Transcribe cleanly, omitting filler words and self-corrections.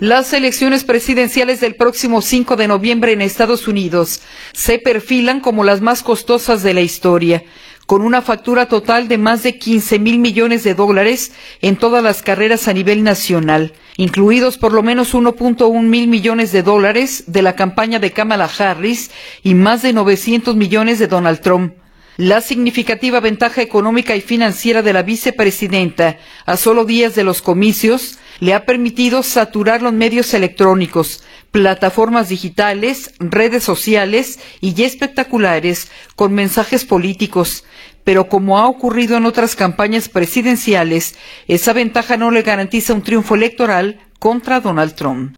Las elecciones presidenciales del próximo 5 de noviembre en Estados Unidos se perfilan como las más costosas de la historia, con una factura total de más de 15,000 millones de dólares en todas las carreras a nivel nacional, incluidos por lo menos 1.1 mil millones de dólares de la campaña de Kamala Harris y más de 900 millones de Donald Trump. La significativa ventaja económica y financiera de la vicepresidenta a solo días de los comicios le ha permitido saturar los medios electrónicos, plataformas digitales, redes sociales y ya espectaculares con mensajes políticos. Pero como ha ocurrido en otras campañas presidenciales, esa ventaja no le garantiza un triunfo electoral contra Donald Trump.